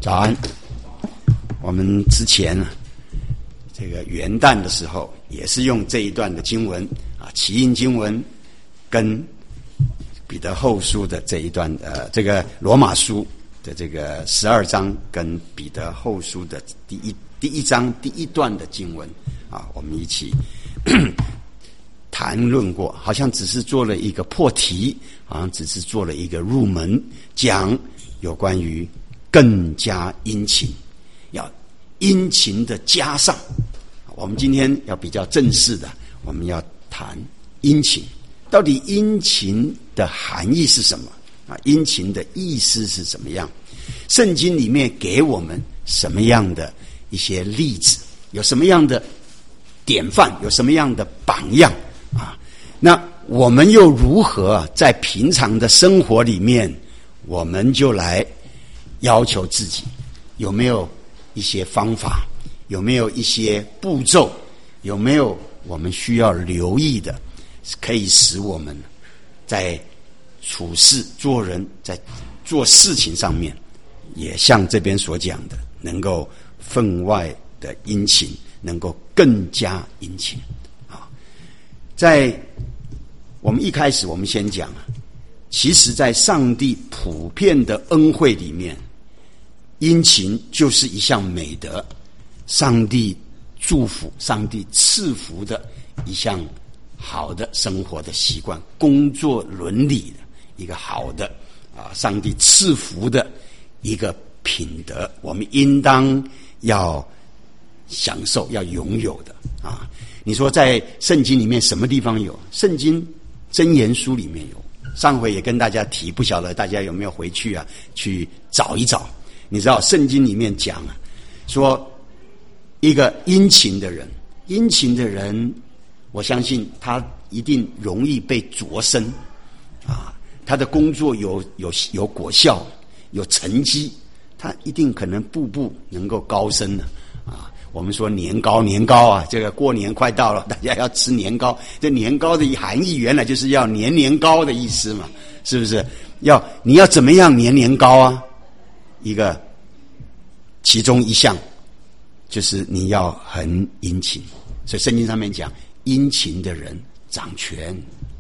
早安。我们之前这个元旦的时候也是用这一段的经文起因经文跟彼得后书的这一段这个罗马书的这个12章跟彼得后书的第一章第一段的经文我们一起谈论过，好像只是做了一个破题，好像只是做了一个入门，讲有关于更加殷勤，要殷勤的加上。我们今天要比较正式的，我们要谈殷勤。到底殷勤的含义是什么殷勤的意思是怎么样？圣经里面给我们什么样的一些例子，有什么样的典范，有什么样的榜样那我们又如何在平常的生活里面，我们就来要求自己有没有一些方法，有没有一些步骤，有没有我们需要留意的，可以使我们在处事做人，在做事情上面也像这边所讲的，能够分外的殷勤，能够更加殷勤在我们一开始我们先讲其实在上帝普遍的恩惠里面，殷勤就是一项美德，上帝祝福，上帝赐福的一项好的生活的习惯，工作伦理的一个好的上帝赐福的一个品德，我们应当要享受，要拥有的你说在圣经里面什么地方有？圣经箴言书里面有，上回也跟大家提，不晓得大家有没有回去去找一找。你知道圣经里面讲说一个殷勤的人，殷勤的人我相信他一定容易被擢升他的工作有果效，有成绩，他一定可能步步能够高升的我们说年糕这个过年快到了，大家要吃年糕，这年糕的含义原来就是要年年高的意思嘛，是不是？你要怎么样年年高一个其中一项就是你要很殷勤，所以圣经上面讲殷勤的人掌权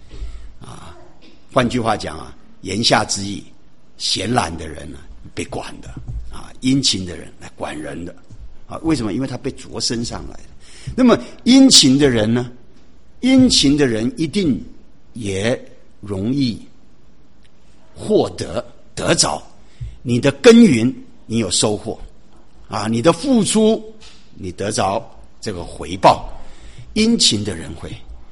换句话讲言下之意，闲懒的人被管的殷勤的人来管人的为什么？因为他被擢升上来的。那么殷勤的人呢？殷勤的人一定也容易获得得着你的耕耘，你有收获你的付出你得着这个回报。殷勤的人会，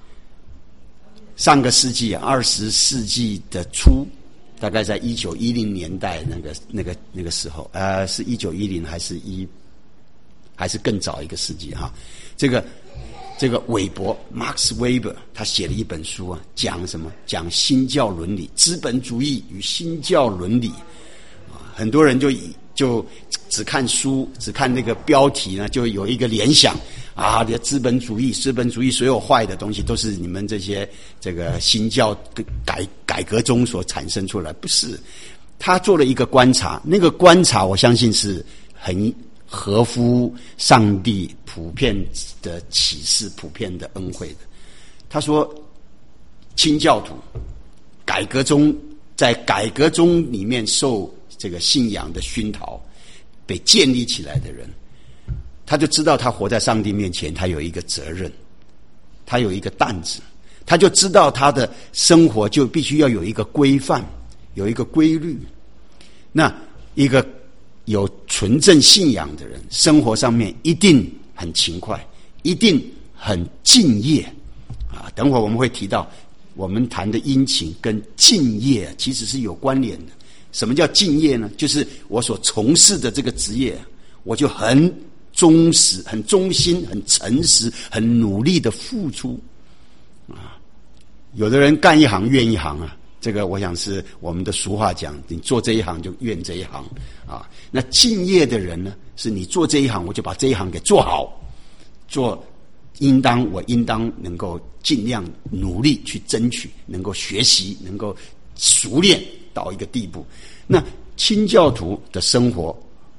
上个世纪20世纪的初，大概在1910年代那个时候是1910还是更早一个世纪这个韦伯 Max Weber 他写了一本书讲什么？讲新教伦理，资本主义与新教伦理很多人就只看书，只看那个标题呢，就有一个联想资本主义所有坏的东西都是你们这个新教改革中所产生出来，不是。他做了一个观察，那个观察我相信是很合乎上帝普遍的启示，普遍的恩惠的。他说清教徒在改革中里面受这个信仰的熏陶被建立起来的人，他就知道他活在上帝面前，他有一个责任，他有一个担子，他就知道他的生活就必须要有一个规范，有一个规律。那一个有纯正信仰的人，生活上面一定很勤快，一定很敬业等会儿我们会提到，我们谈的殷勤跟敬业其实是有关联的。什么叫敬业呢？就是我所从事的这个职业，我就很忠实、很忠心、很诚实、很努力的付出有的人干一行怨一行这个我想是我们的俗话讲，你做这一行就怨这一行那敬业的人呢，是你做这一行我就把这一行给做好，我应当能够尽量努力去争取，能够学习，能够熟练到一个地步。那清教徒的生活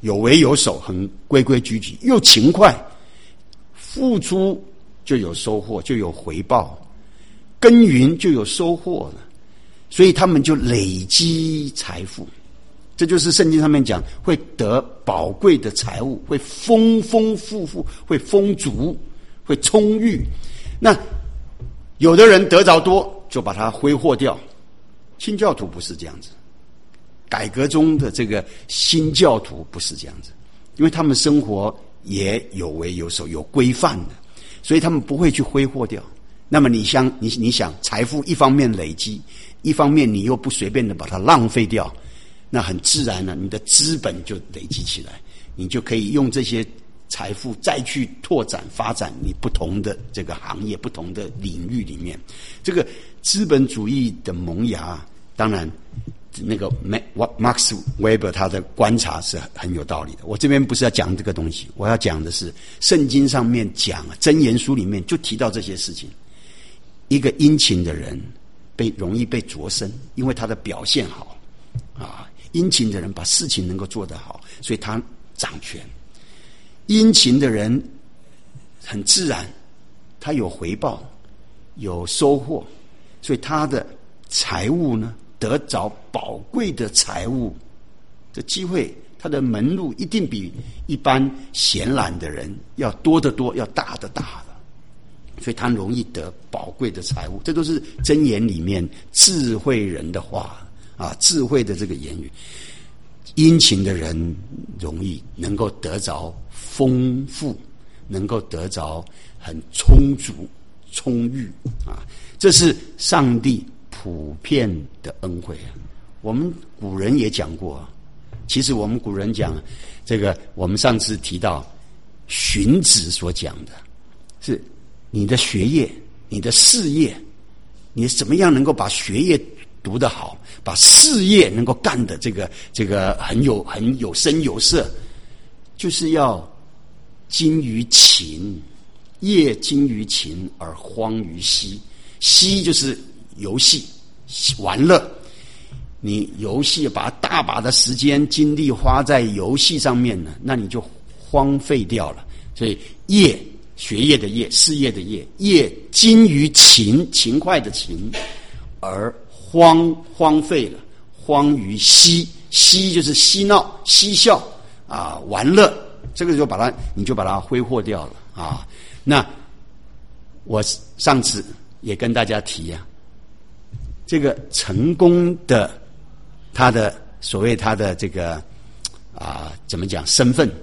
有为有守，很规规矩矩，又勤快，付出就有收获，就有回报，耕耘就有收获了，所以他们就累积财富。这就是圣经上面讲会得宝贵的财物，会丰丰富富，会丰足，会充裕。那有的人得着多就把它挥霍掉，清教徒不是这样子，改革中的这个新教徒不是这样子，因为他们生活也有为有守，有规范的，所以他们不会去挥霍掉。那么你想财富一方面累积，一方面你又不随便的把它浪费掉，那很自然了，你的资本就累积起来，你就可以用这些财富再去拓展发展你不同的这个行业，不同的领域里面。这个资本主义的萌芽，当然那个 Max Weber 他的观察是很有道理的。我这边不是要讲这个东西，我要讲的是圣经上面讲，箴言书里面就提到这些事情。一个殷勤的人容易被擢升，因为他的表现好啊。殷勤的人把事情能够做得好，所以他掌权。殷勤的人很自然，他有回报，有收获，所以他的财物呢，得着宝贵的财物的机会，他的门路一定比一般闲懒的人要多得多，要大的大的，所以他容易得宝贵的财物。这都是箴言里面智慧人的话啊，智慧的这个言语。殷勤的人容易能够得着丰富，能够得着很充足充裕啊，这是上帝普遍的恩惠啊。我们古人也讲过，其实我们古人讲这个，我们上次提到荀子所讲的是你的学业，你的事业，你怎么样能够把学业读得好，把事业能够干的这个很有声有色，就是要精于勤，业精于勤而荒于嬉。嬉就是游戏玩乐，你游戏把大把的时间精力花在游戏上面呢，那你就荒废掉了。所以业，学业的业，事业的业，业精于勤，勤快的勤，而荒废了，荒于嬉。嬉就是嬉闹嬉笑啊，玩乐，这个你就把它挥霍掉了啊。那我上次也跟大家提啊，这个成功的他的这个怎么讲身份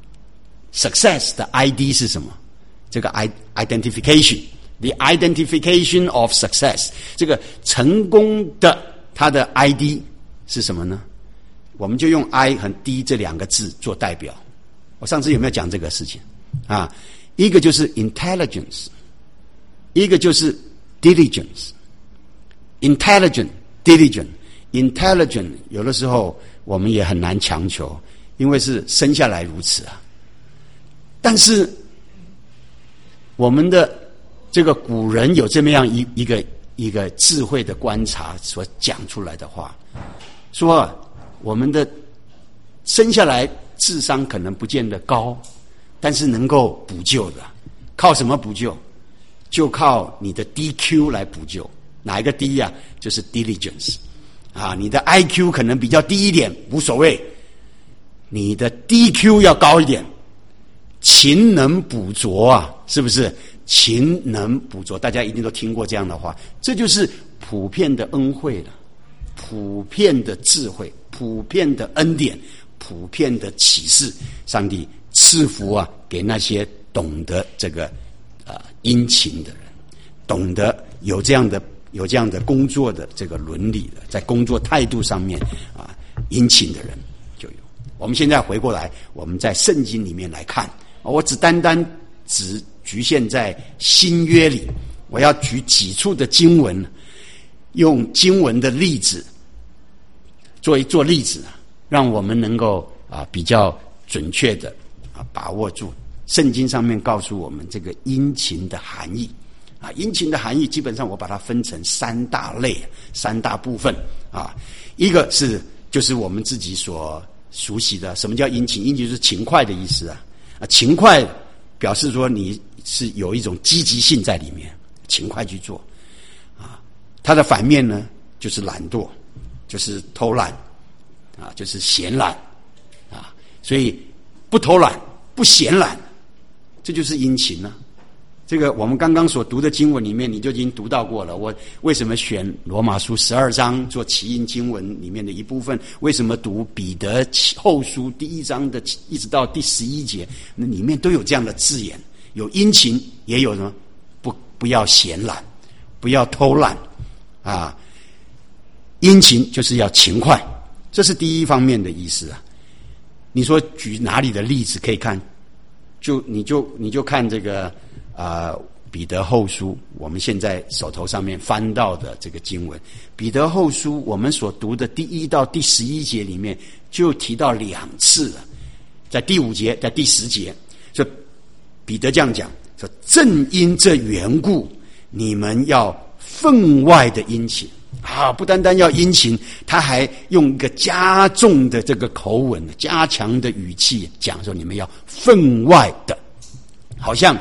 ，success 的 ID 是什么？这个 identification。The identification of success， 这个成功的它的 ID 是什么呢？我们就用 I 和 D 这两个字做代表。我上次有没有讲这个事情啊？一个就是 intelligence， 一个就是 diligence。intelligent diligent 有的时候我们也很难强求，因为是生下来如此啊。但是我们的这个古人有这么样一个智慧的观察所讲出来的话，说我们的生下来智商可能不见得高，但是能够补救的。靠什么补救？就靠你的 DQ 来补救。哪一个 D 啊？就是 diligence 啊。你的 IQ 可能比较低一点无所谓，你的 DQ 要高一点。勤能补拙啊，是不是？勤能补拙，大家一定都听过这样的话。这就是普遍的恩惠了，普遍的智慧，普遍的恩典，普遍的启示。上帝赐福啊，给那些懂得这个殷勤的人，懂得有这样的工作的这个伦理的，在工作态度上面殷勤的人就有。我们现在回过来，我们在圣经里面来看，我只局限在新约里，我要举几处的经文，用经文的例子做例子，让我们能够比较准确的把握住圣经上面告诉我们这个殷勤的含义殷勤的含义基本上我把它分成三大类、三大部分一个就是我们自己所熟悉的。什么叫殷勤？殷勤就是勤快的意思啊。勤快表示说你是有一种积极性在里面，勤快去做啊。它的反面呢，就是懒惰，就是偷懒啊，就是闲懒啊。所以不偷懒，不闲懒，这就是殷勤啊。这个我们刚刚所读的经文里面，你就已经读到过了。我为什么选罗马书12章做起因经文里面的一部分？为什么读彼得后书第1章的一直到第11节？那里面都有这样的字眼，有殷勤，也有什么不要闲懒，不要偷懒啊。殷勤就是要勤快，这是第一方面的意思啊。你说举哪里的例子可以看？你就看这个彼得后书，我们现在手头上面翻到的这个经文，彼得后书我们所读的第1到第11节里面就提到2次了，在第5节，在第10节，说彼得这样讲，说正因这缘故，你们要分外的殷勤啊！不单单要殷勤，他还用一个加重的这个口吻、加强的语气讲说，你们要分外的，好像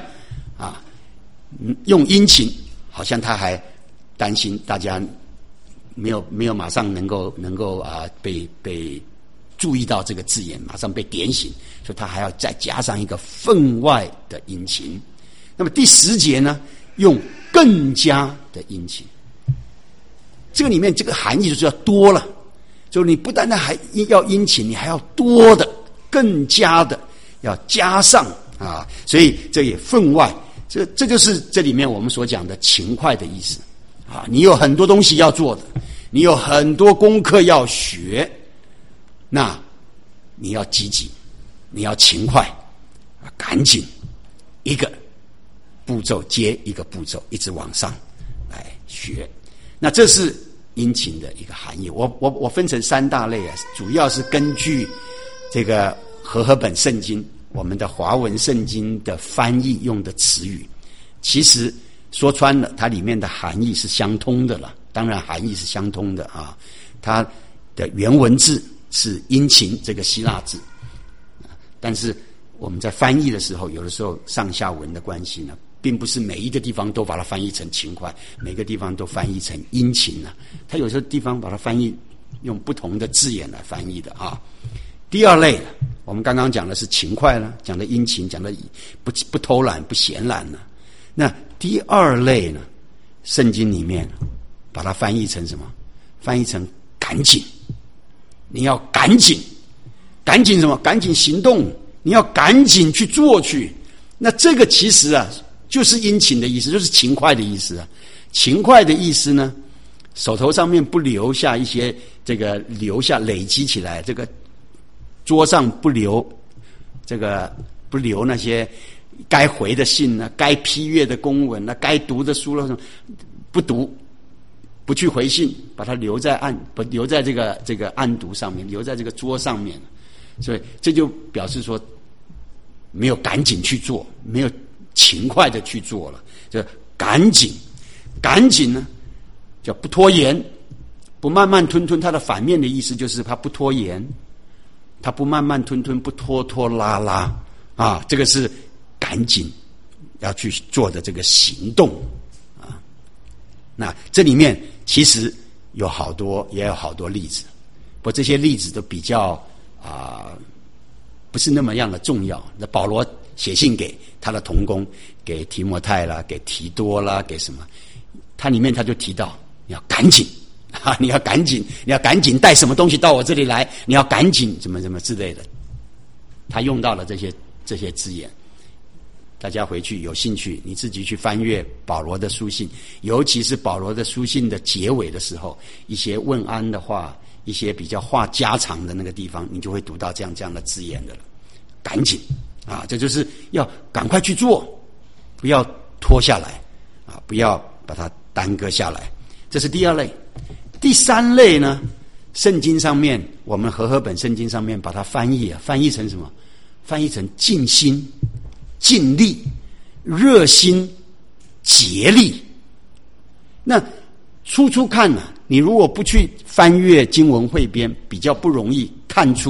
用殷勤，好像他还担心大家没有马上能够被注意到这个字眼，马上被点醒，所以他还要再加上一个分外的殷勤。那么第10节呢，用更加的殷勤。这个里面这个含义就是要多了，就你不单单还要殷勤，你还要多的、更加的要加上啊，所以这也分外。这就是这里面我们所讲的勤快的意思啊！你有很多东西要做的，你有很多功课要学，那你要积极，你要勤快，赶紧一个步骤接一个步骤，一直往上来学。那这是殷勤的一个含义。我分成3大类啊，主要是根据这个和合本圣经。我们的华文圣经的翻译用的词语，其实说穿了，它里面的含义是相通的了。当然，含义是相通的啊。它的原文字是殷勤这个希腊字，但是我们在翻译的时候，有的时候上下文的关系呢，并不是每一个地方都把它翻译成勤快，每个地方都翻译成殷勤啊。它有些地方把它翻译用不同的字眼来翻译的啊。第2类，我们刚刚讲的是勤快了，讲的殷勤，讲的不偷懒、不闲懒了。那第2类呢，圣经里面把它翻译成什么？翻译成赶紧。你要赶紧，赶紧什么？赶紧行动，你要赶紧去做去。那这个其实啊，就是殷勤的意思，就是勤快的意思啊。勤快的意思呢，手头上面不留下一些累积起来这个。桌上不留那些该回的信啊，该批阅的公文啊，该读的书了，不读，不去回信，把它留在这个案牍上面，留在这个桌上面。所以这就表示说，没有赶紧去做，没有勤快的去做了，就赶紧呢，叫不拖延，不慢慢吞吞。它的反面的意思就是它不拖延。他不慢慢吞吞，不拖拖拉拉啊，这个是赶紧要去做的这个行动啊。那这里面其实也有好多例子，不过这些例子都比较不是那么样的重要。那保罗写信给他的同工，给提摩太啦，给提多啦，给什么？他里面他就提到你要赶紧。你要赶紧带什么东西到我这里来，你要赶紧怎么之类的。他用到了这些字眼，大家回去有兴趣，你自己去翻阅保罗的书信，尤其是保罗的书信的结尾的时候，一些问安的话，一些比较话家常的那个地方，你就会读到这样的字眼的了。赶紧啊，这就是要赶快去做，不要拖下来啊，不要把它耽搁下来。这是第2类。第3类呢，圣经上面，我们和合本圣经上面把它翻译成什么？翻译成尽心、尽力、热心、竭力。那初看呢，你如果不去翻阅经文汇编，比较不容易看出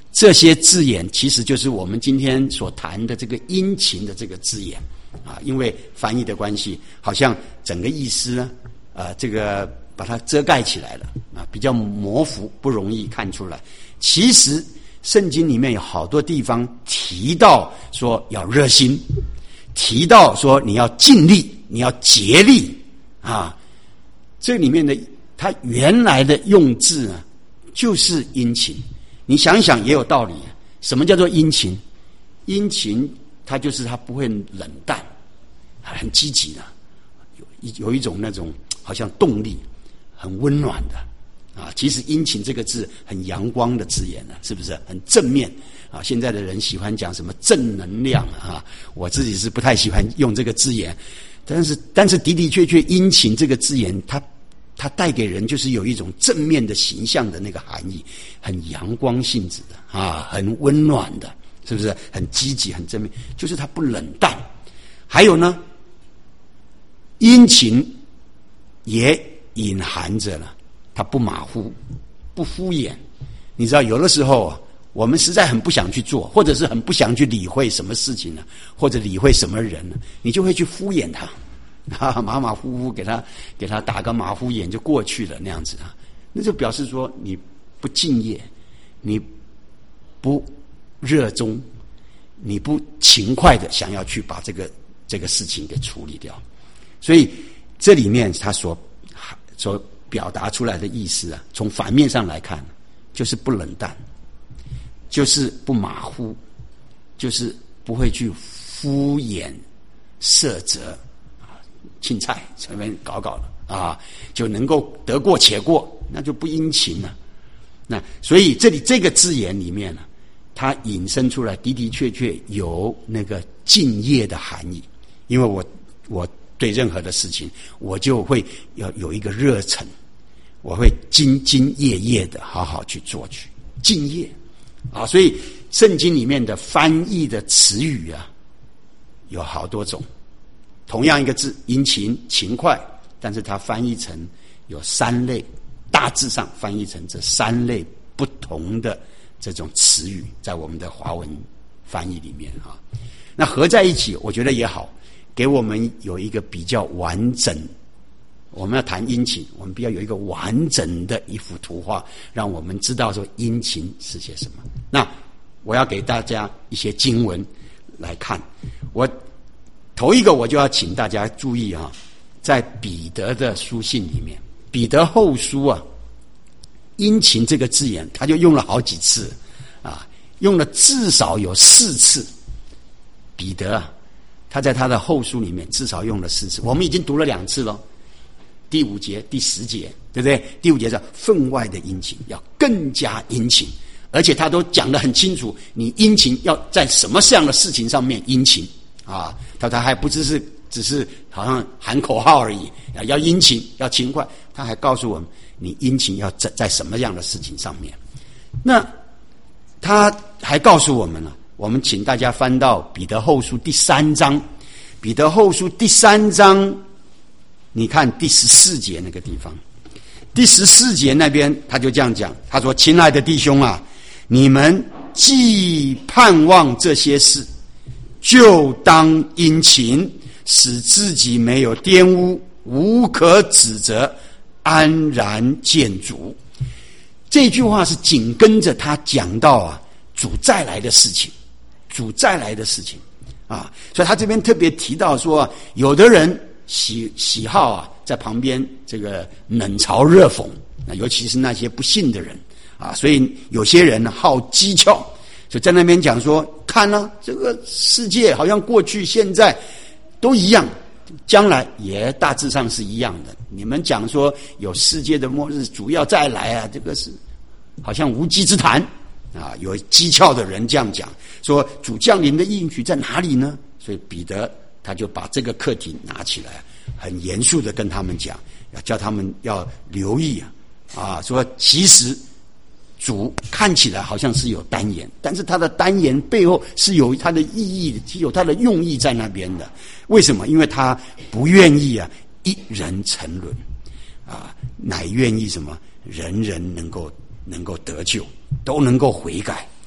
这些字眼其实就是我们今天所谈的这个殷勤的这个字眼啊，因为翻译的关系，好像整个意思呢，这个把它遮盖起来了啊，比较模糊，不容易看出来。其实圣经里面有好多地方提到说要热心，提到说你要尽力，你要竭力啊。这里面的它原来的用字呢，就是殷勤。你想一想也有道理。什么叫做殷勤？殷勤它就是它不会冷淡，很积极的，有一种那种好像动力，很温暖的啊。其实殷勤这个字很阳光的字眼呢，是不是很正面啊？现在的人喜欢讲什么正能量啊，我自己是不太喜欢用这个字眼，但是的的确确殷勤这个字眼它带给人就是有一种正面的形象的那个含义，很阳光性质的啊，很温暖的，是不是很积极很正面，就是它不冷淡。还有呢，殷勤也隐含着了它不马虎不敷衍。你知道有的时候啊，我们实在很不想去做，或者是很不想去理会什么事情呢，或者理会什么人呢，你就会去敷衍他马马虎虎给他打个马虎眼就过去了那样子啊，那就表示说你不敬业，你不热衷，你不勤快的想要去把这个事情给处理掉。所以这里面他所表达出来的意思啊，从反面上来看，就是不冷淡，就是不马虎，就是不会去敷衍塞责。青菜随便搞了啊，就能够得过且过，那就不殷勤了。那所以这里这个字眼里面呢，它引申出来的的确确有那个敬业的含义。因为我对任何的事情，我就会要有一个热忱，我会兢兢业业的好好去做去敬业啊。所以圣经里面的翻译的词语啊，有好多种。同样一个字殷勤勤快，但是它翻译成有三类，大致上翻译成这三类不同的这种词语，在我们的华文翻译里面啊，那合在一起我觉得也好，给我们有一个比较完整。我们要谈殷勤，我们必要有一个完整的一幅图画，让我们知道说殷勤是些什么。那我要给大家一些经文来看。头一个我就要请大家注意啊，在彼得的书信里面，彼得后书啊，殷勤这个字眼他就用了好几次啊，用了至少有4次。彼得啊，他在他的后书里面至少用了4次，我们已经读了2次了，第5节第10节，对不对？第5节叫分外的殷勤，要更加殷勤，而且他都讲得很清楚，你殷勤要在什么样的事情上面殷勤啊，他还不只是好像喊口号而已，要殷勤要勤快，他还告诉我们你殷勤要在什么样的事情上面。那他还告诉我们了，我们请大家翻到彼得后书第3章，彼得后书第3章，你看第14节那个地方，第14节那边他就这样讲，他说：亲爱的弟兄啊，你们既盼望这些事，就当殷勤，使自己没有玷污，无可指责，安然见主。这句话是紧跟着他讲到啊，主再来的事情，主再来的事情啊，所以他这边特别提到说，有的人喜好啊，在旁边这个冷嘲热讽，尤其是那些不信的人啊，所以有些人呢好讥诮，所以在那边讲说，看啊，这个世界好像过去现在都一样，将来也大致上是一样的。你们讲说有世界的末日，主要再来啊，这个是好像无稽之谈啊。有讥诮的人这样讲，说主降临的应许在哪里呢？所以彼得他就把这个课题拿起来，很严肃的跟他们讲，要叫他们要留意啊，说其实主看起来好像是有单言，但是他的单言背后是有他的意义的，是有他的用意在那边的。为什么？因为他不愿意啊一人沉沦啊，乃愿意什么人人能够得救，都能够悔改，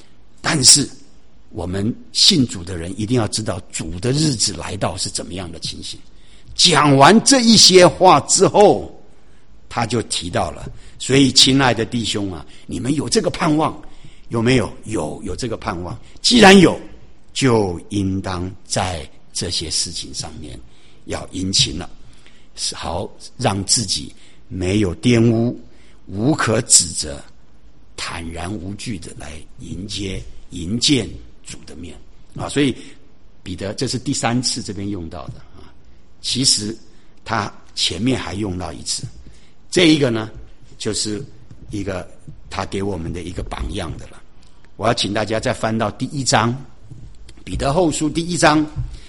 但是我们信主的人一定要知道主的日子来到是怎么样的情形。讲完这一些话之后，他就提到了，所以亲爱的弟兄啊，你们有这个盼望，有没有？有这个盼望。既然有，就应当在这些事情上面要殷勤了，好让自己没有玷污，无可指责，坦然无惧的来迎见主的面啊。所以彼得这是第3次这边用到的啊，其实他前面还用到一次。这一个呢，就是一个他给我们的一个榜样的了。我要请大家再翻到第1章，彼得后书第1章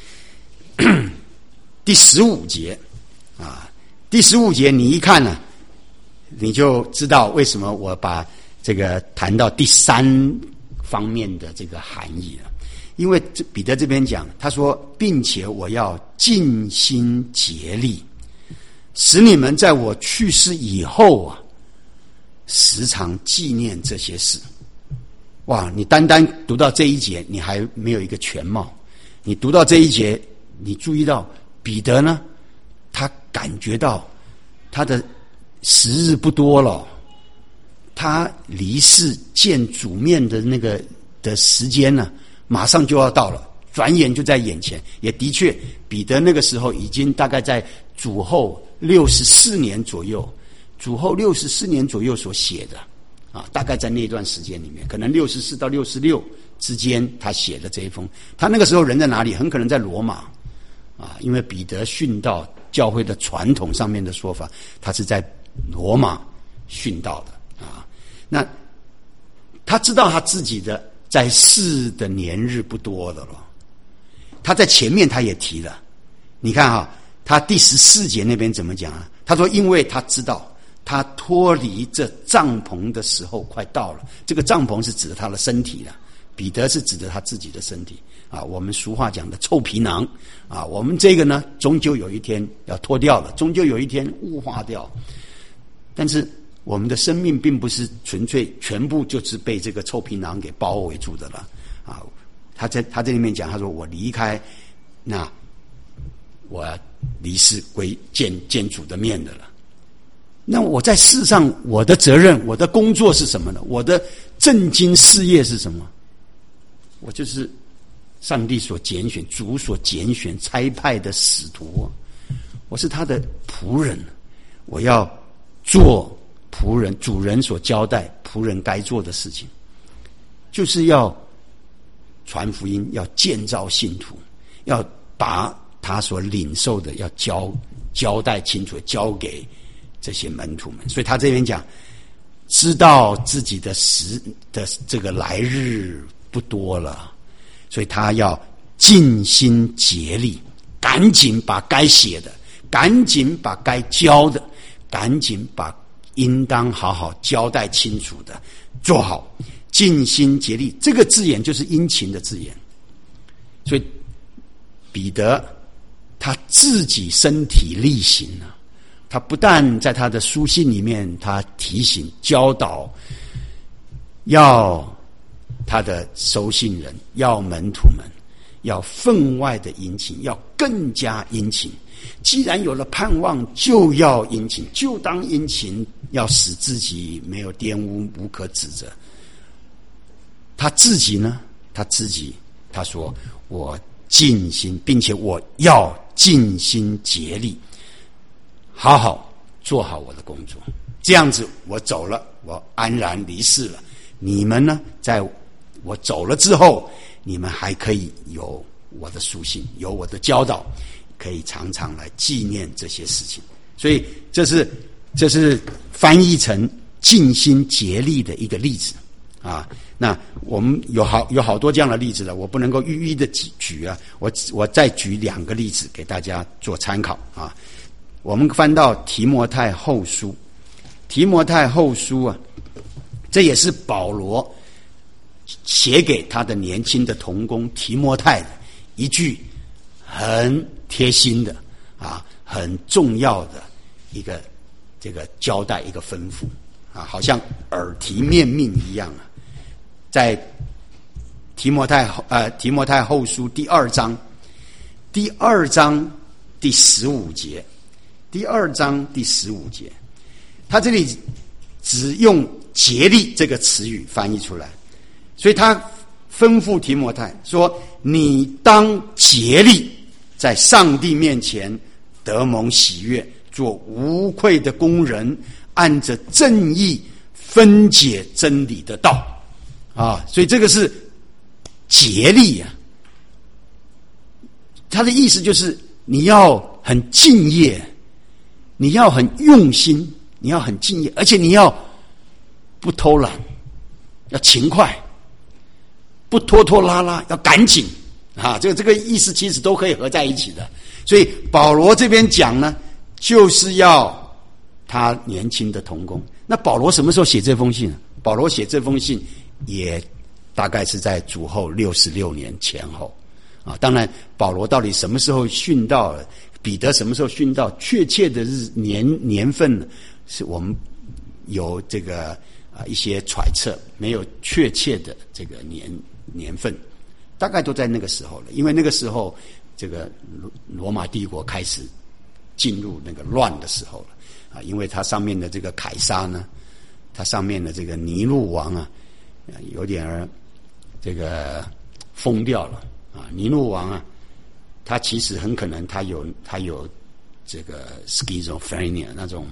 第15节啊，第15节你一看呢，你就知道为什么我把这个谈到第3方面的这个含义了。因为彼得这边讲，他说，并且我要尽心竭力，使你们在我去世以后啊，时常纪念这些事。哇，你单单读到这一节，你还没有一个全貌。你读到这一节，你注意到彼得呢，他感觉到他的时日不多了，他离世见主面的那个的时间呢，马上就要到了，转眼就在眼前。也的确，彼得那个时候已经大概在主后64年左右，所写的啊，大概在那段时间里面，可能64到66之间，他写的这一封。他那个时候人在哪里？很可能在罗马啊，因为彼得殉道，教会的传统上面的说法，他是在罗马殉道的啊。那他知道他自己的在世的年日不多的了。他在前面他也提了，你看啊，他第14节那边怎么讲啊？他说，因为他知道他脱离这帐篷的时候快到了。这个帐篷是指的他的身体了，彼得是指的他自己的身体啊。我们俗话讲的臭皮囊啊，我们这个呢，终究有一天要脱掉了，终究有一天雾化掉。但是我们的生命并不是纯粹全部就是被这个臭皮囊给包围住的了啊。他这里面讲，他说我离开，那我离世归见主的面的了。那我在世上，我的责任，我的工作是什么呢？我的正经事业是什么？我就是上帝所拣选、主所拣选、差派的使徒，我是他的仆人，我要做仆人主人所交代仆人该做的事情，就是要传福音，要建造信徒，要把他所领受的要交代清楚，交给这些门徒们。所以他这边讲，知道自己的这个来日不多了，所以他要尽心竭力，赶紧把该写的，赶紧把该教的，赶紧把应当好好交代清楚的做好，尽心竭力。这个字眼就是殷勤的字眼。所以彼得他自己身体力行啊，他不但在他的书信里面他提醒教导，要他的收信人，要门徒们要分外的殷勤，要更加殷勤。既然有了盼望，就要殷勤，就当殷勤，要使自己没有玷污，无可指责。他自己呢，他说我尽心，并且我要尽心竭力，好好做好我的工作，这样子我走了，我安然离世了。你们呢，在我走了之后，你们还可以有我的书信，有我的教导，可以常常来纪念这些事情。所以这是翻译成尽心竭力的一个例子啊。那我们有好多这样的例子了，我不能够一一的举啊，我再举2个例子给大家做参考啊。我们翻到提摩太后书啊，这也是保罗写给他的年轻的同工提摩太的一句很贴心的啊，很重要的一个这个交代，一个吩咐啊，好像耳提面命一样啊。在提摩太后书第2章第15节，第2章第15节，他这里只用竭力这个词语翻译出来，所以他吩咐提摩太说：你当竭力在上帝面前得蒙喜悦，做无愧的工人，按着正义分解真理的道啊。所以这个是竭力啊，他的意思就是你要很敬业，你要很用心，你要很敬业，而且你要不偷懒，要勤快，不拖拖拉拉，要赶紧啊！这个意思其实都可以合在一起的。所以保罗这边讲呢，就是要他年轻的同工。那保罗什么时候写这封信？保罗写这封信也大概是在主后66年前后啊。当然，保罗到底什么时候殉道了？彼得什么时候殉道？确切的年份呢，是我们有这个一些揣测，没有确切的这个年份，大概都在那个时候了。因为那个时候，这个罗马帝国开始进入那个乱的时候了啊。因为它上面的这个凯撒呢，它上面的这个尼禄王啊，有点这个疯掉了啊。尼禄王啊，他其实很可能他有这个 schizophrenia 那种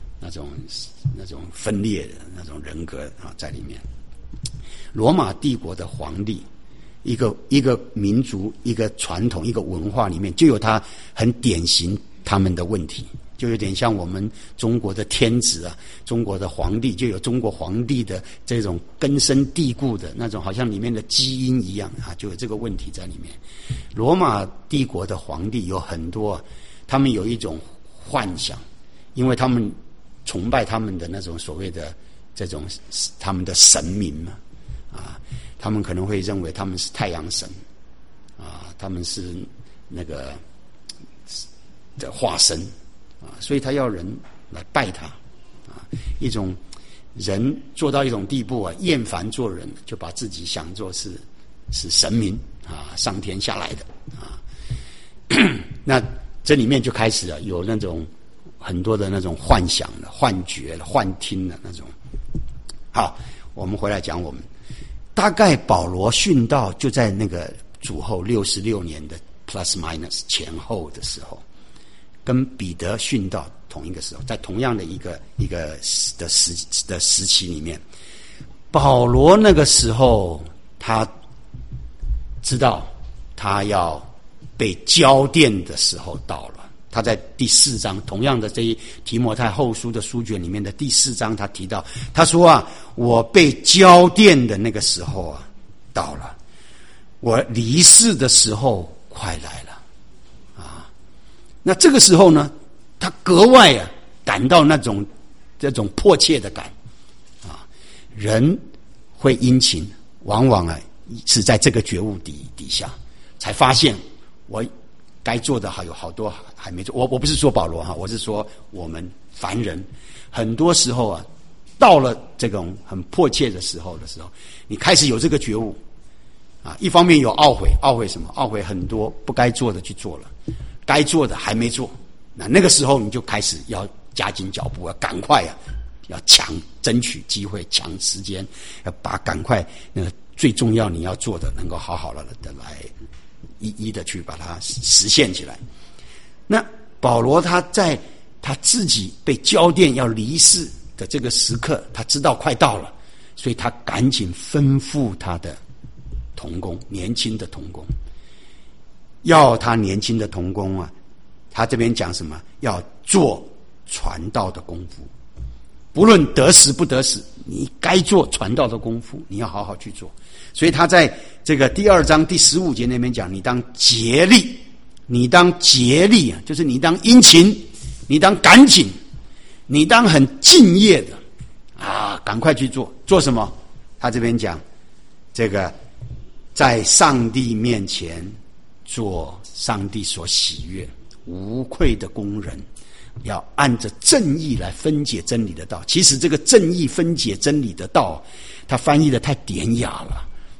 分裂的那种人格啊在里面。罗马帝国的皇帝，一个民族、一个传统、一个文化里面，就有他很典型他们的问题，就有点像我们中国的天子啊，中国的皇帝就有中国皇帝的这种根深蒂固的那种，好像里面的基因一样啊，就有这个问题在里面。罗马帝国的皇帝有很多，他们有一种幻想，因为他们崇拜他们的那种所谓的这种他们的神明嘛，啊，他们可能会认为他们是太阳神，啊，他们是那个的化身，啊，所以他要人来拜他，啊，一种人做到一种地步啊，厌烦做人，就把自己想做是神明啊，上天下来的啊，那这里面就开始了有那种很多的那种幻想了、幻觉了、幻听了那种。好，我们回来讲我们。大概保罗殉道就在那个主后66年的 plus minus 前后的时候，跟彼得殉道同一个时候，在同样的一个的时期里面，保罗那个时候他知道他要被交奠的时候到了。他在第4章，同样的这一提摩太后书的书卷里面的第4章，他提到，他说啊，我被交奠的那个时候啊，到了，我离世的时候快来了，啊，那这个时候呢，他格外啊感到这种迫切的感，啊，人会殷勤，往往啊是在这个觉悟底下，才发现我该做的还有好多还没做。我不是说保罗哈，我是说我们凡人，很多时候啊，到了这种很迫切的时候，你开始有这个觉悟啊。一方面有懊悔什么？懊悔很多不该做的去做了，该做的还没做。那个时候你就开始要加紧脚步，要赶快啊，要争取机会，抢时间，要赶快那个最重要你要做的，能够好好的来一一的去把它实现起来。那保罗他在他自己被交奠要离世的这个时刻，他知道快到了，所以他赶紧吩咐他的同工，年轻的同工，要他年轻的同工啊，他这边讲什么？要做传道的功夫，不论得时不得时，你该做传道的功夫，你要好好去做。所以他在这个第2章第15节那边讲，你当竭力，你当竭力啊，就是你当殷勤，你当赶紧，你当很敬业的啊，赶快去做。做什么？他这边讲这个在上帝面前做上帝所喜悦无愧的工人，要按着正义来分解真理的道。其实这个正义分解真理的道，他翻译的太典雅了，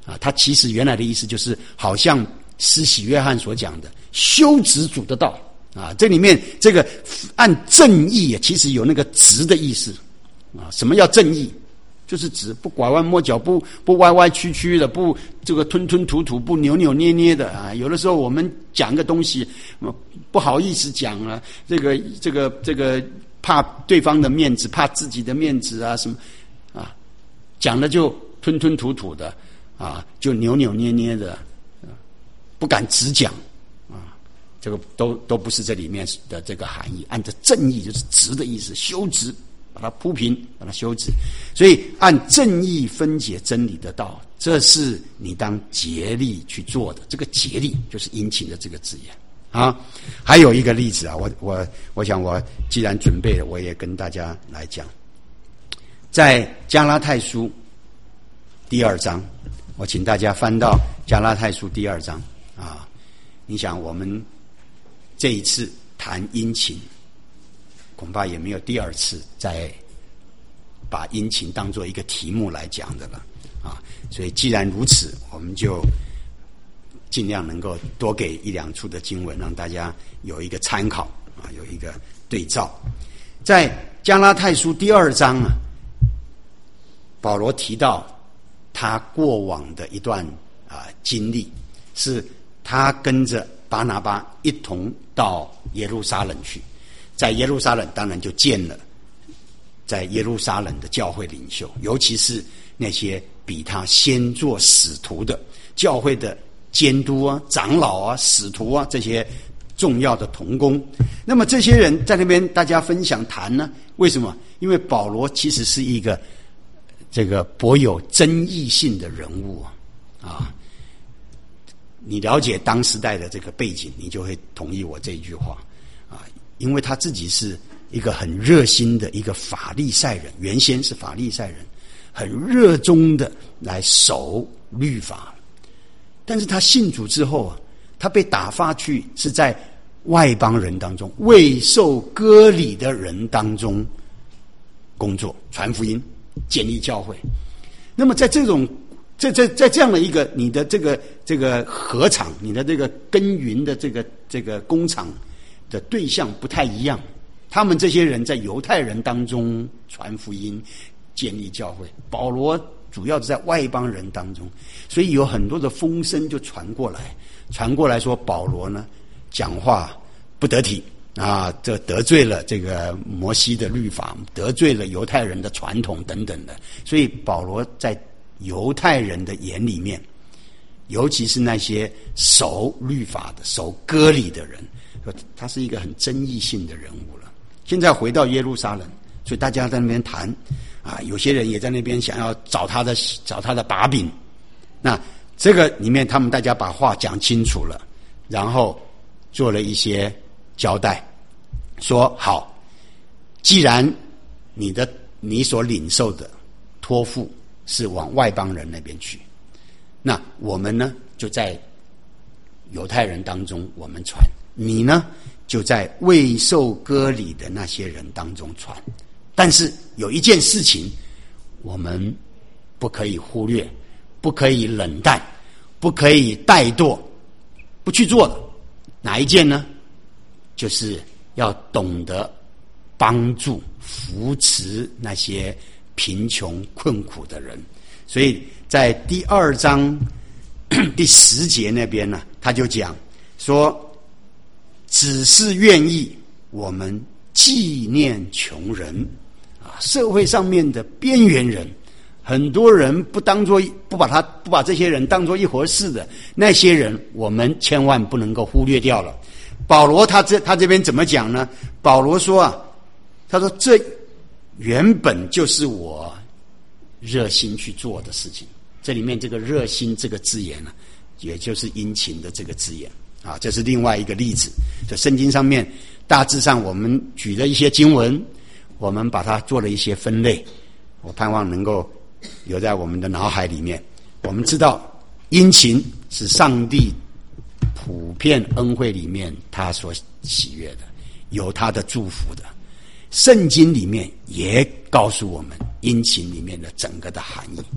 啊，它其实原来的意思就是好像施洗约翰所讲的修直主的道啊，这里面这个按正义其实有那个直的意思啊。什么叫正义？就是直，不拐弯抹角，不歪歪曲曲的，不这个吞吞吐吐，不扭扭捏捏的啊。有的时候我们讲个东西，不好意思讲啊，这个怕对方的面子，怕自己的面子啊，什么啊，讲了就吞吞吐吐的啊，就扭扭捏捏的，不敢直讲啊，这个都不是这里面的这个含义。按照正义就是直的意思，修直。把它铺平，把它修直，所以按正义分解真理的道，这是你当竭力去做的。这个竭力就是殷勤的这个字眼啊。还有一个例子啊，我想我既然准备了，我也跟大家来讲，在加拉太书第2章，我请大家翻到加拉太书第2章啊。你想我们这一次谈殷勤，恐怕也没有第2次再把殷勤当作一个题目来讲的了啊！所以既然如此，我们就尽量能够多给1-2处的经文，让大家有一个参考啊，有一个对照。在加拉太书第2章啊，保罗提到他过往的一段经历，是他跟着巴拿巴一同到耶路撒冷去。在耶路撒冷当然就见了在耶路撒冷的教会领袖，尤其是那些比他先做使徒的教会的监督啊、长老啊、使徒啊，这些重要的同工。那么这些人在那边大家分享谈呢，为什么？因为保罗其实是一个这个颇有争议性的人物啊。你了解当时代的这个背景，你就会同意我这一句话啊。因为他自己是一个很热心的一个法利赛人，原先是法利赛人，很热衷的来守律法。但是他信主之后啊，他被打发去是在外邦人当中，未受割礼的人当中工作，传福音，建立教会。那么在这种在这样的一个你的这个禾场，你的这个耕耘的这个工厂的对象不太一样，他们这些人在犹太人当中传福音、建立教会。保罗主要是在外邦人当中，所以有很多的风声就传过来说保罗呢讲话不得体啊，这得罪了这个摩西的律法，得罪了犹太人的传统等等的。所以保罗在犹太人的眼里面，尤其是那些守律法的、守割礼的人，他是一个很争议性的人物了。现在回到耶路撒冷，所以大家在那边谈啊，有些人也在那边想要找他的把柄。那这个里面他们大家把话讲清楚了，然后做了一些交代，说好，既然你所领受的托付是往外邦人那边去，那我们呢就在犹太人当中我们传，你呢就在未受割礼的那些人当中传。但是有一件事情我们不可以忽略，不可以冷淡，不可以怠惰，不去做的。哪一件呢？就是要懂得帮助扶持那些贫穷困苦的人。所以在第2章第10节那边呢，他就讲说，只是愿意我们纪念穷人啊，社会上面的边缘人，很多人不把这些人当作一回事的那些人，我们千万不能够忽略掉了。保罗他这边怎么讲呢？保罗说啊，他说这原本就是我热心去做的事情。这里面这个热心这个字眼呢，也就是殷勤的这个字眼啊，这是另外一个例子。在圣经上面大致上我们举了一些经文，我们把它做了一些分类，我盼望能够留在我们的脑海里面。我们知道殷勤是上帝普遍恩惠里面他所喜悦的，有他的祝福的。圣经里面也告诉我们殷勤里面的整个的含义。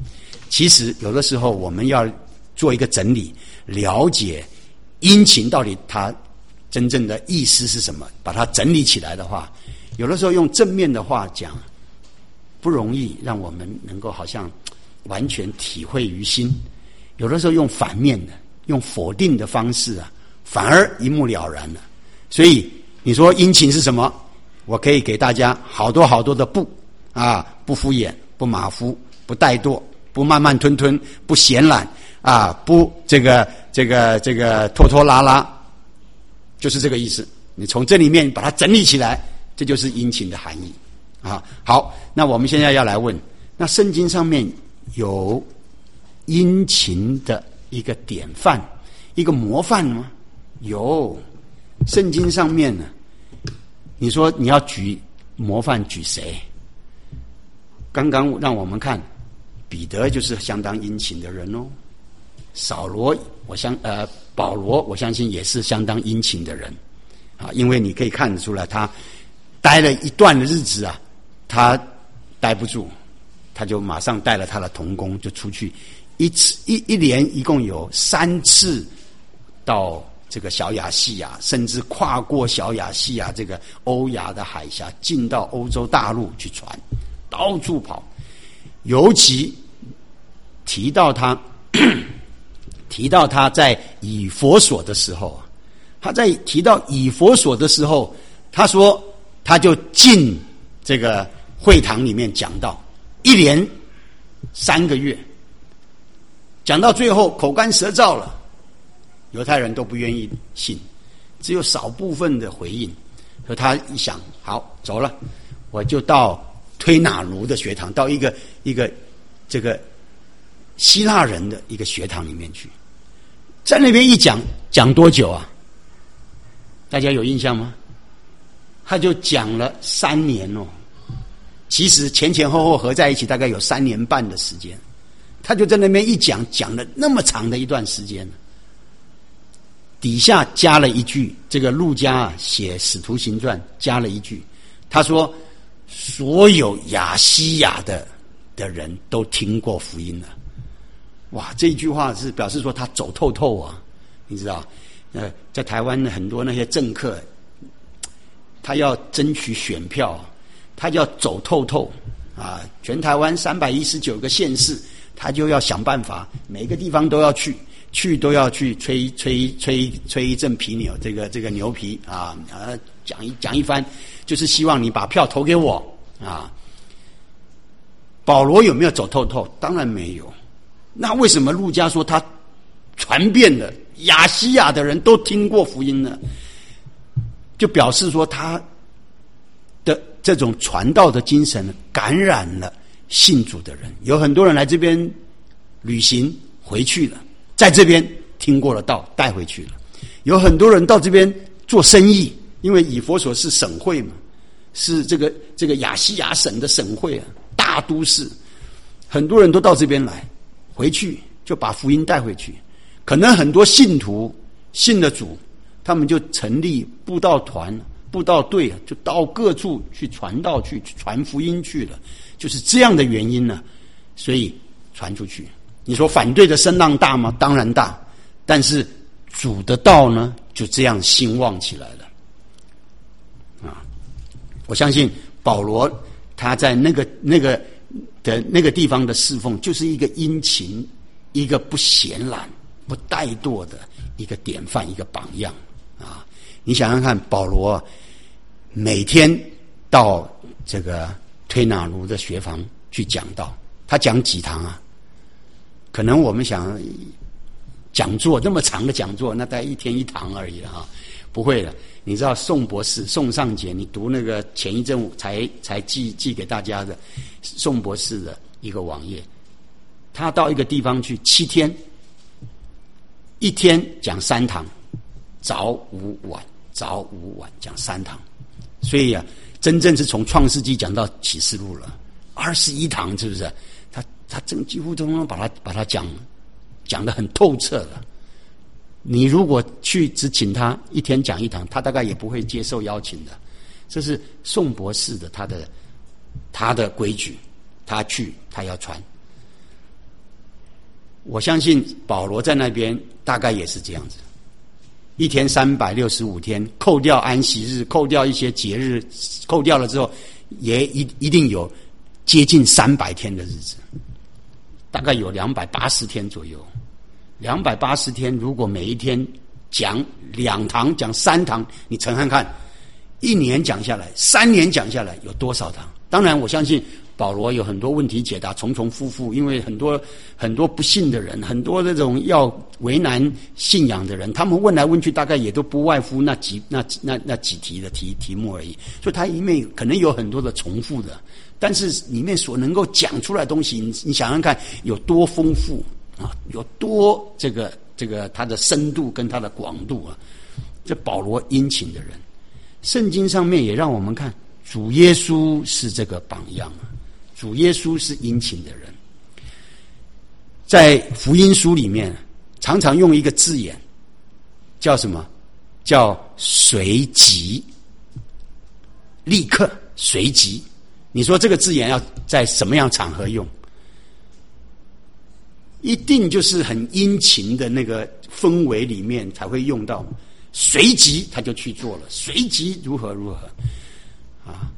其实有的时候我们要做一个整理，了解殷勤到底它真正的意思是什么，把它整理起来的话，有的时候用正面的话讲，不容易让我们能够好像完全体会于心。有的时候用反面的，用否定的方式啊，反而一目了然了。所以你说殷勤是什么？我可以给大家好多好多的不啊，不敷衍，不马虎，不怠惰，不慢慢吞吞，不闲懒啊，不这个拖拖拉拉，就是这个意思。你从这里面把它整理起来，这就是殷勤的含义啊。好，那我们现在要来问，那圣经上面有殷勤的一个典范，一个模范吗？有，圣经上面呢，你说你要举模范，举谁？刚刚让我们看彼得就是相当殷勤的人哦，保罗我相信也是相当殷勤的人啊，因为你可以看得出来，他待了一段的日子啊，他待不住，他就马上带了他的同工就出去，一连一共有3次到这个小亚细亚，甚至跨过小亚细亚这个欧亚的海峡，进到欧洲大陆去传，到处跑。尤其提到他在以弗所的时候，他在提到以弗所的时候，他说他就进这个会堂里面讲道，一连3个月，讲到最后口干舌燥了，犹太人都不愿意信，只有少部分的回应。所以他一想，好，走了，我就到推拿卢的学堂，到一个这个希腊人的一个学堂里面去，在那边一讲多久啊？大家有印象吗？他就讲了3年哦，其实前后合在一起大概有3年半的时间，他就在那边一讲了那么长的一段时间。底下加了一句，这个路加啊写《使徒行传》加了一句，他说所有亚西亚的人都听过福音了。哇，这一句话是表示说他走透透啊，你知道，在台湾很多那些政客，他要争取选票，他就要走透透啊，全台湾319个县市，他就要想办法，每个地方都要去都要去吹一阵皮牛，这个牛皮啊，讲一番，就是希望你把票投给我啊。保罗有没有走透透？当然没有。那为什么路加说他传遍了亚西亚的人都听过福音呢？就表示说他的这种传道的精神感染了信主的人，有很多人来这边旅行回去了，在这边听过了道带回去了，有很多人到这边做生意，因为以弗所是省会嘛，是这个亚西亚省的省会啊，大都市，很多人都到这边来，回去就把福音带回去。可能很多信徒信了主，他们就成立布道团、布道队，就到各处去传道去传福音去了，就是这样的原因呢，所以传出去。你说反对的声浪大吗？当然大，但是主的道呢，就这样兴旺起来了。啊，我相信保罗他在那个地方的侍奉，就是一个殷勤、一个不闲懒、不怠惰的一个典范、一个榜样啊！你想想看，保罗每天到这个推拿卢的学房去讲道，他讲几堂啊？可能我们想讲座那么长的讲座，那大概1天1堂而已了哈，不会的。你知道宋博士、宋尚杰，你读那个前一阵才寄给大家的宋博士的一个网页，他到一个地方去7天，1天讲3堂，早午晚讲3堂，所以啊，真正是从创世纪讲到启示录了，21堂，是不是？他几乎都能把它讲得很透彻了。你如果去只请他1天讲1堂，他大概也不会接受邀请的。这是宋博士的他的规矩，他去他要传。 我相信保罗在那边大概也是这样子，一天365天，扣掉安息日，扣掉一些节日，扣掉了之后，也一定有接近300天的日子，大概有280天左右。280天，如果每一天讲2堂，讲3堂，你乘看看，1年讲下来，3年讲下来有多少堂？当然，我相信保罗有很多问题解答，重重复复，因为很多不信的人，很多这种要为难信仰的人，他们问来问去，大概也都不外乎那几题的题目而已。所以它里面可能有很多的重复的，但是里面所能够讲出来的东西，你想想看有多丰富啊，有多这个它的深度跟它的广度啊。这保罗殷勤的人，圣经上面也让我们看主耶稣是这个榜样啊。主耶稣是殷勤的人，在福音书里面常常用一个字眼，叫什么？叫随即，立刻，随即。你说这个字眼要在什么样场合用？一定就是很殷勤的那个氛围里面才会用到，随即他就去做了，随即如何啊。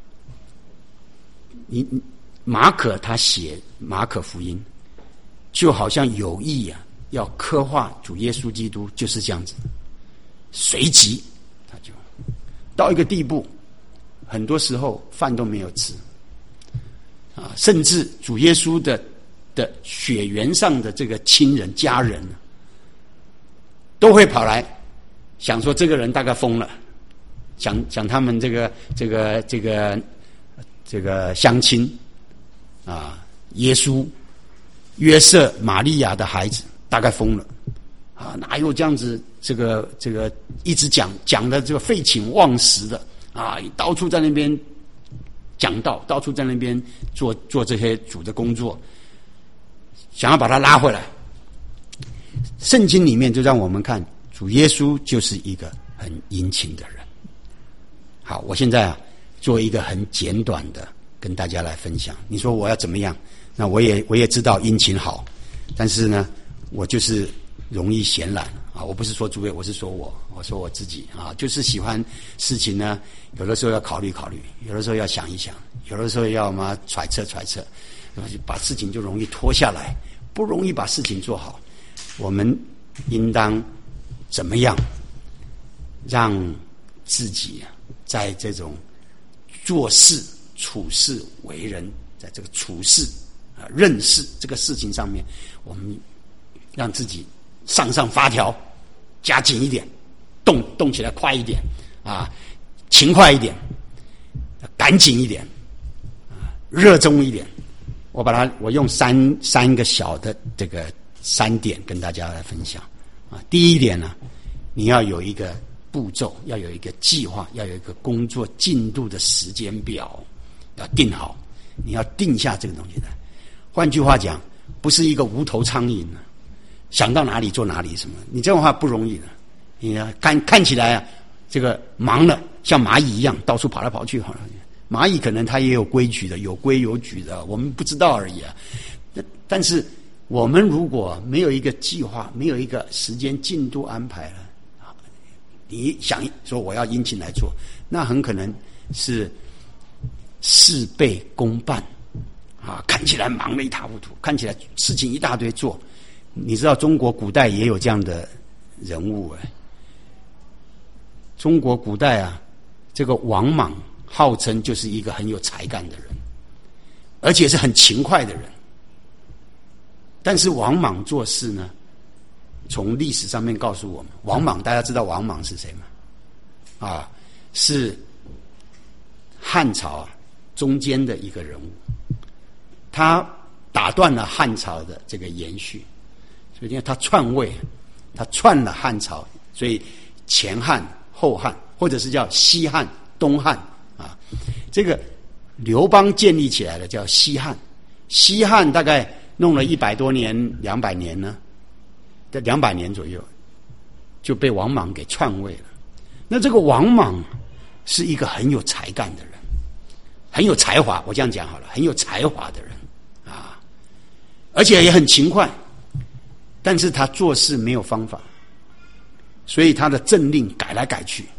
马可他写马可福音，就好像有意啊，要刻画主耶稣基督就是这样子，随即他就到一个地步，很多时候饭都没有吃啊，甚至主耶稣的血缘上的这个亲人家人都会跑来想说这个人大概疯了，想他们这个乡亲啊，耶稣、约瑟、玛利亚的孩子大概疯了啊，哪有这样子这个一直讲的这个废寝忘食的啊，到处在那边讲道，到处在那边做这些主的工作，想要把他拉回来。圣经里面就让我们看主耶稣就是一个很殷勤的人。好，我现在做一个很简短的跟大家来分享。你说我要怎么样？那我也知道殷勤好，但是呢，我就是容易闲懒啊。我不是说诸位，我是说我说我自己啊，就是喜欢事情呢，有的时候要考虑考虑，有的时候要想一想，有的时候要揣测，把事情就容易拖下来，不容易把事情做好。我们应当怎么样让自己在这种做事、处事、为人，在这个处事认识这个事情上面，我们让自己上发条，加紧一点，动起来快一点啊，勤快一点，赶紧一点啊，热衷一点。我用三个小的这个3点跟大家来分享啊。第一点呢，你要有一个步骤，要有一个计划，要有一个工作进度的时间表，要定好，你要定下这个东西来。换句话讲，不是一个无头苍蝇啊，想到哪里做哪里什么，你这种话不容易的。你看起来这个忙了，像蚂蚁一样到处跑来跑去好了。蚂蚁可能它也有规矩的，有规有矩的，我们不知道而已啊。但是我们如果没有一个计划，没有一个时间进度安排了，你想说我要殷勤来做，那很可能是事倍功半啊，看起来忙得一塌糊涂，看起来事情一大堆做。你知道中国古代也有这样的人物中国古代这个王莽号称就是一个很有才干的人，而且是很勤快的人。但是王莽做事呢，从历史上面告诉我们，王莽大家知道王莽是谁吗？是汉朝中间的一个人物，他打断了汉朝的这个延续，所以他篡位，他篡了汉朝，所以前汉、后汉，或者是叫西汉、东汉这个刘邦建立起来的叫西汉。西汉大概弄了100多年、200年呢，200年左右就被王莽给篡位了。那这个王莽是一个很有才干的人，很有才华，我这样讲好了，很有才华的人而且也很勤快。 但是他做事没有方法，所以他的政令改来改去，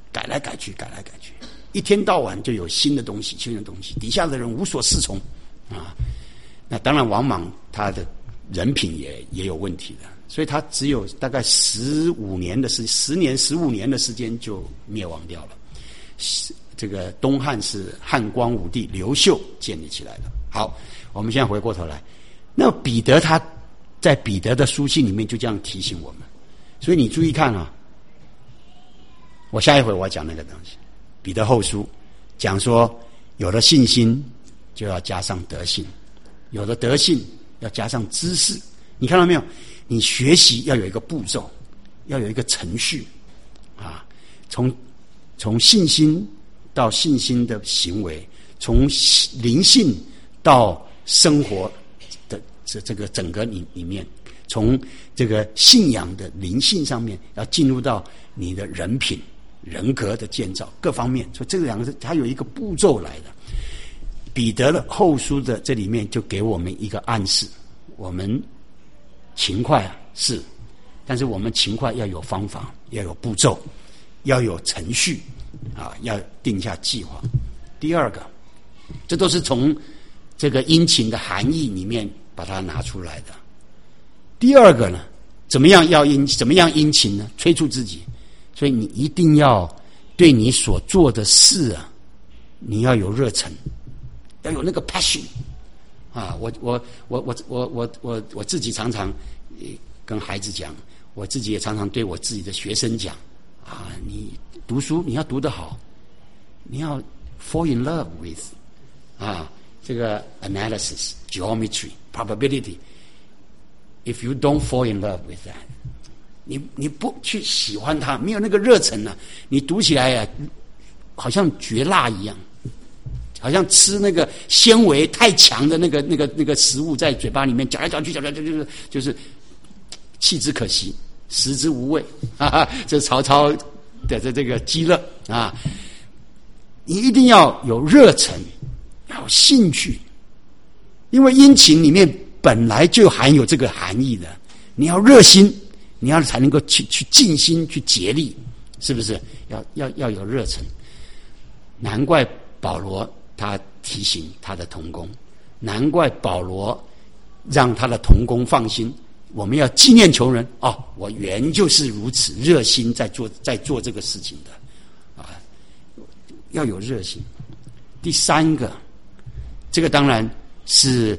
一天到晚就有新的东西，底下的人无所适从啊。那当然，王莽他的人品也有问题的，所以他只有大概10年15年的时间就灭亡掉了。这个东汉是汉光武帝刘秀建立起来的。好，我们现在回过头来，那彼得他在彼得的书信里面就这样提醒我们，所以你注意看啊，我下一回我要讲那个东西。彼得后书讲说，有了信心就要加上德性，有了德性要加上知识。你看到没有？你学习要有一个步骤，要有一个程序啊，从信心到信心的行为，从灵性到生活的这个整个里面，从这个信仰的灵性上面，要进入到你的人品、人格的建造各方面。所以这两个它有一个步骤来的。彼得的后书的这里面就给我们一个暗示：我们勤快是，但是我们勤快要有方法，要有步骤，要有程序啊，要定下计划。第二个，这都是从这个殷勤的含义里面把它拿出来的。第二个呢，怎么样殷勤呢？催促自己，所以你一定要对你所做的事啊，你要有热忱，要有那个 passion 啊！我自己常常跟孩子讲，我自己也常常对我自己的学生讲啊，你读书你要读得好，你要 fall in love with 啊，这个 analysis, geometry, probability. If you don't fall in love with that, 你不去喜欢它，没有那个热忱呢，你读起来啊，好像绝辣一样，好像吃那个纤维太强的那个食物在嘴巴里面嚼来嚼去，就是弃之可惜，食之无味。哈哈，这是曹操的这个饥饿啊！你一定要有热忱，要有兴趣，因为殷勤里面本来就含有这个含义的。你要热心，你要才能够去尽心去竭力，是不是？要有热忱。难怪保罗他提醒他的同工，难怪保罗让他的同工放心，我们要纪念穷人哦，我原就是如此热心在做这个事情的啊，要有热心。第三个，这个当然是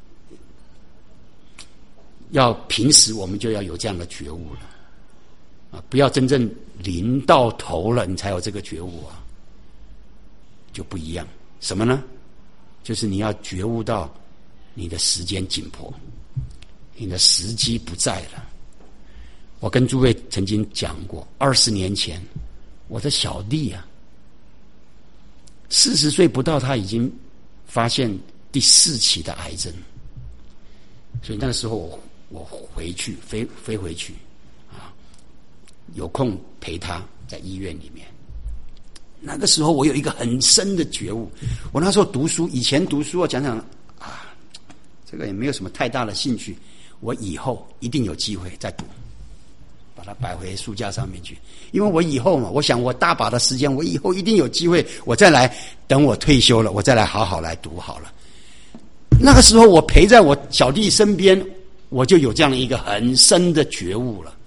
要平时我们就要有这样的觉悟了啊，不要真正临到头了你才有这个觉悟啊，就不一样。什么呢？就是你要觉悟到你的时间紧迫，你的时机不在了。我跟诸位曾经讲过，20年前我的小弟啊，40岁不到他已经发现第4期的癌症，所以那个时候我回去飞回去啊，有空陪他在医院里面。那个时候我有一个很深的觉悟，我那时候以前读书我讲啊，这个也没有什么太大的兴趣，我以后一定有机会再读，把它摆回书架上面去。因为我以后嘛，我想我大把的时间，我以后一定有机会，我再来，等我退休了，我再来好好来读好了。那个时候我陪在我小弟身边，我就有这样的一个很深的觉悟了。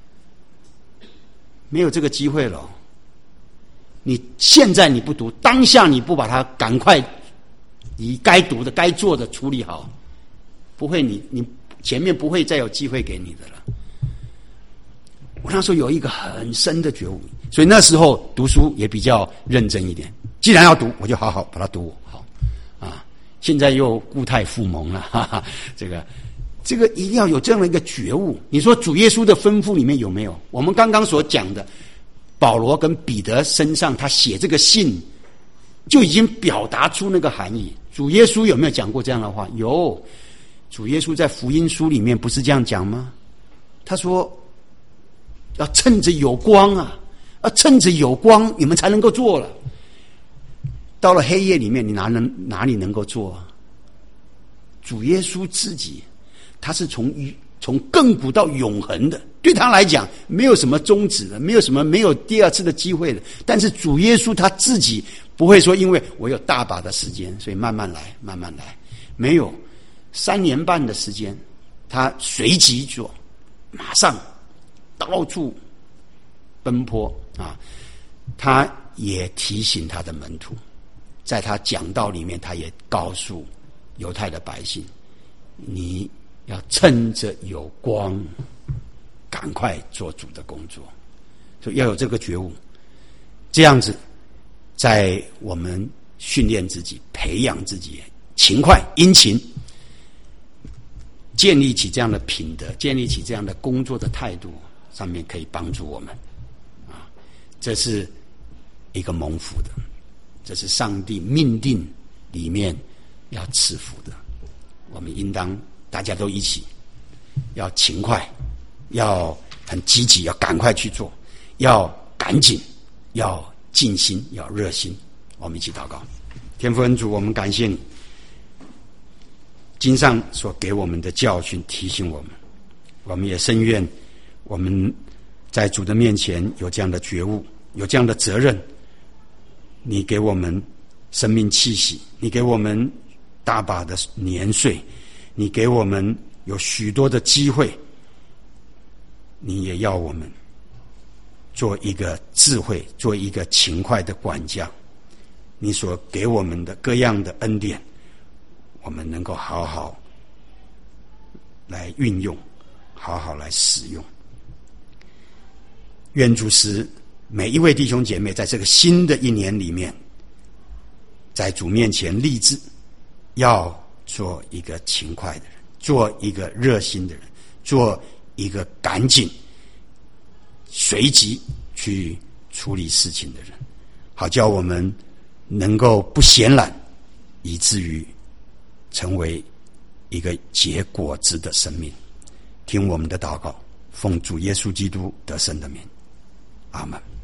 没有这个机会了，你现在你不读，当下你不把它赶快以该读的该做的处理好，不会你前面不会再有机会给你的了。我那时候有一个很深的觉悟，所以那时候读书也比较认真一点。既然要读，我就好好把它读好啊！现在又故态复萌了，哈哈，这个一定要有这样的一个觉悟。你说主耶稣的吩咐里面有没有？我们刚刚所讲的保罗跟彼得身上，他写这个信就已经表达出那个含义。主耶稣有没有讲过这样的话？有，主耶稣在福音书里面不是这样讲吗？他说要趁着有光啊，趁着有光你们才能够做了。到了黑夜里面，你哪里能够做啊？主耶稣自己他是从从亘古到永恒的，对他来讲没有什么终止的，没有第二次的机会的。但是主耶稣他自己不会说，因为我有大把的时间，所以慢慢来，慢慢来。没有3年半的时间，他随即做，马上到处奔波啊！他也提醒他的门徒，在他讲道里面，他也告诉犹太的百姓，你要趁着有光，赶快做主的工作，所以要有这个觉悟。这样子，在我们训练自己、培养自己勤快、殷勤，建立起这样的品德，建立起这样的工作的态度，上面可以帮助我们啊。这是一个蒙福的，这是上帝命定里面要赐福的。我们应当大家都一起要勤快，要很积极，要赶快去做，要赶紧，要尽心，要热心。我们一起祷告。天父恩主，我们感谢你，经上所给我们的教训提醒我们，我们也深愿我们在主的面前有这样的觉悟，有这样的责任。你给我们生命气息，你给我们大把的年岁，你给我们有许多的机会，你也要我们做一个智慧，做一个勤快的管家。你所给我们的各样的恩典，我们能够好好来运用，好好来使用。愿主使每一位弟兄姐妹在这个新的一年里面，在主面前立志，要做一个勤快的人，做一个热心的人，做一个赶紧随即去处理事情的人，好叫我们能够不闲懒，以至于成为一个结果子的生命。听我们的祷告，奉主耶稣基督得胜的名，阿们。